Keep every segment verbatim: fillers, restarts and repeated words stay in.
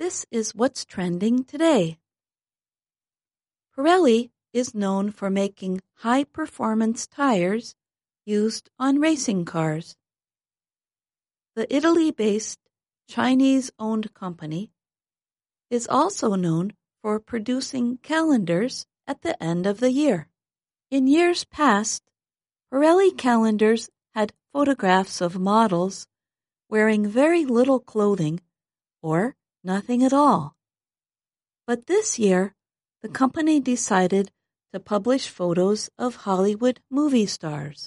This is what's trending today. Pirelli is known for making high-performance tires used on racing cars. The Italy-based Chinese-owned company is also known for producing calendars at the end of the year. In years past, Pirelli calendars had photographs of models wearing very little clothing or nothing at all. But this year, the company decided to publish photos of Hollywood movie stars.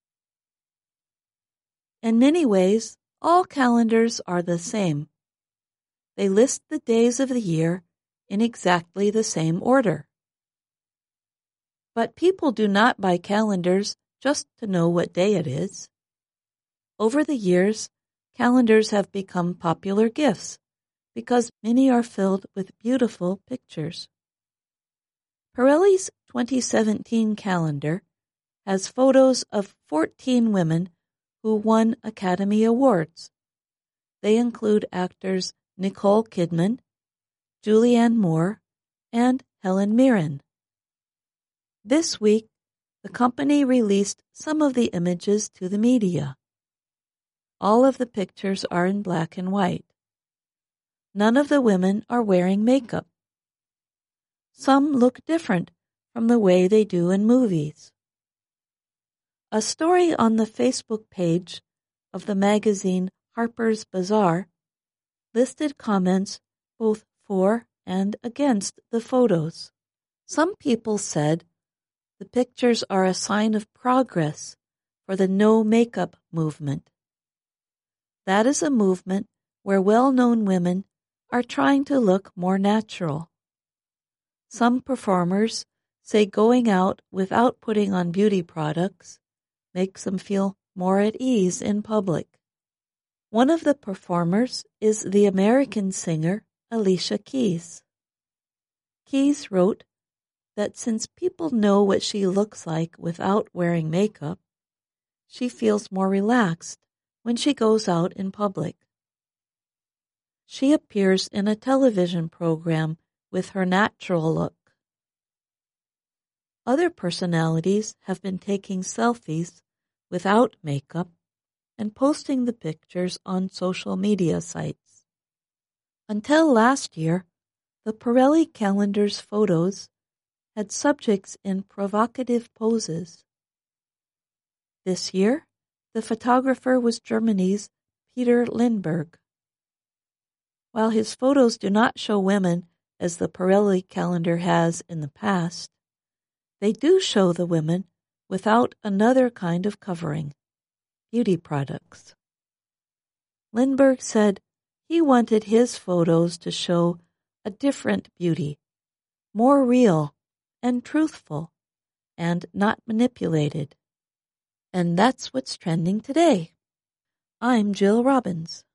In many ways, all calendars are the same. They list the days of the year in exactly the same order. But people do not buy calendars just to know what day it is. Over the years, calendars have become popular gifts because many are filled with beautiful pictures. Pirelli's twenty seventeen calendar has photos of fourteen women who won Academy Awards. They include actors Nicole Kidman, Julianne Moore, and Helen Mirren. This week, the company released some of the images to the media. All of the pictures are in black and white. None of the women are wearing makeup. Some look different from the way they do in movies. A story on the Facebook page of the magazine Harper's Bazaar listed comments both for and against the photos. Some people said the pictures are a sign of progress for the no makeup movement. That is a movement where well-known women are trying to look more natural. Some performers say going out without putting on beauty products makes them feel more at ease in public. One of the performers is the American singer Alicia Keys. Keys wrote that since people know what she looks like without wearing makeup, she feels more relaxed when she goes out in public. She appears in a television program with her natural look. Other personalities have been taking selfies without makeup and posting the pictures on social media sites. Until last year, the Pirelli calendar's photos had subjects in provocative poses. This year, the photographer was Germany's Peter Lindbergh. While his photos do not show women as the Pirelli calendar has in the past, they do show the women without another kind of covering, beauty products. Lindbergh said he wanted his photos to show a different beauty, more real and truthful, and not manipulated. And that's what's trending today. I'm Jill Robbins.